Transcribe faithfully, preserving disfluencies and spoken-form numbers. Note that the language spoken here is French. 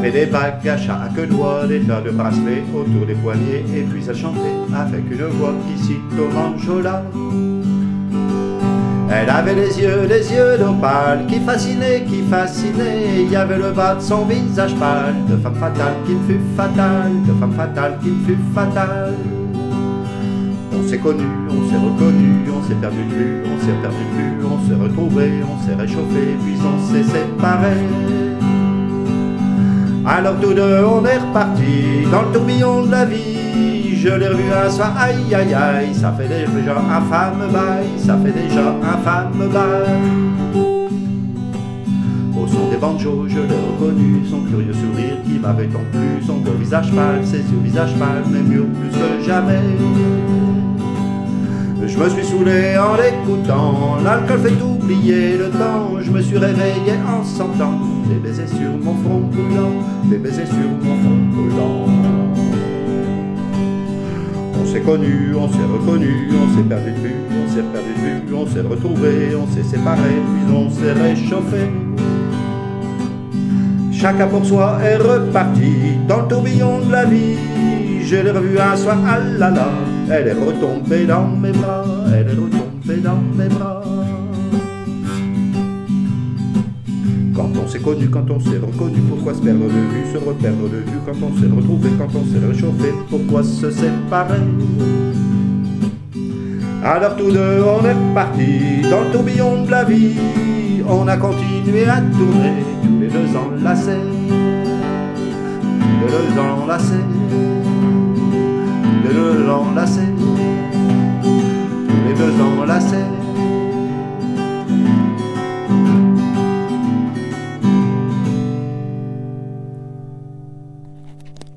avait des bagues à chaque doigt, des tas de bracelets autour des poignets, et puis elle chantait avec une voix qui cite Orangeola. Elle avait les yeux, les yeux d'opale qui fascinaient, qui fascinaient. Il y avait le bas de son visage pâle, de femme fatale qui me fut fatale, de femme fatale qui me fut fatale. On s'est connus, on s'est reconnus, on s'est perdu de vue, on s'est perdu de vue, on s'est retrouvés, on s'est réchauffés, puis on s'est séparés. Alors tous deux on est repartis dans le tourbillon de la vie. Je l'ai revu un soir, aïe aïe aïe, ça fait déjà un femme bail, ça fait déjà un femme bail. Au son des banjos, je l'ai reconnu, son curieux sourire qui m'avait tant plu, son beau visage pâle, ses yeux visage pâle, mais mieux plus que jamais. Je me suis saoulé en l'écoutant, l'alcool fait oublier le temps. Je me suis réveillé en sentant des baisers sur mon front brûlant, des baisers sur mon front brûlant. On s'est connus, on s'est reconnus, on s'est perdu de vue, on s'est perdu de vue, on s'est retrouvés, on s'est séparés, puis on s'est réchauffés. Chacun pour soi est reparti dans le tourbillon de la vie. Je l'ai revue un soir, ah là là, elle est retombée dans mes bras, elle est retombée dans mes bras. Quand on s'est connu, quand on s'est reconnu, pourquoi se perdre de vue, se reperdre de vue? Quand on s'est retrouvé, quand on s'est réchauffé, pourquoi se séparer? Alors tous deux on est repartis dans le tourbillon de la vie. On a continué à tourner, tous les deux enlacés, tous les deux enlacés, tous les deux enlacés, tous les deux enlacés.